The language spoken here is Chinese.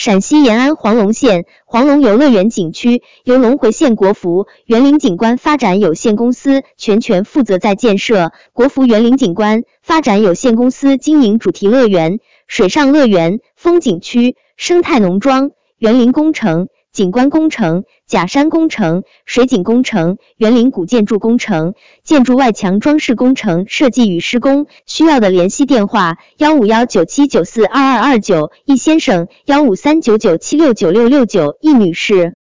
陕西延安黄龙县黄龙游乐园景区由龙回县国服园林景观发展有限公司全权负责在建设，国服园林景观发展有限公司经营主题乐园、水上乐园、风景区、生态农庄、园林工程、景观工程、假山工程、水景工程、园林古建筑工程、建筑外墙装饰工程设计与施工。需要的联系电话：15197942229，易先生；15399769669，易女士。